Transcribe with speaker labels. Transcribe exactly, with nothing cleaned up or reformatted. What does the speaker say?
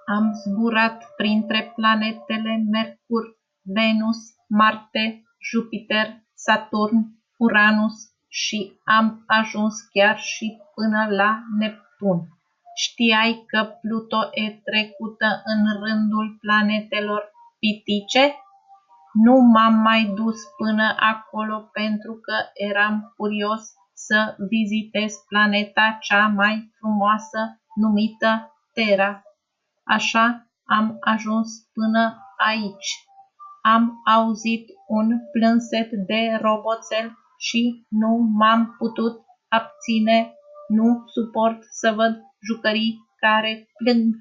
Speaker 1: Am zburat printre planetele Mercur, Venus, Marte, Jupiter, Saturn, Uranus și am ajuns chiar și până la Neptun. Știai că Pluto e trecută în rândul planetelor pitice? Nu m-am mai dus până acolo pentru că eram curios să vizitez planeta cea mai frumoasă, numită Terra. Așa am ajuns până aici. Am auzit un plânset de roboțel și nu m-am putut abține. Nu suport să văd jucării care plâng.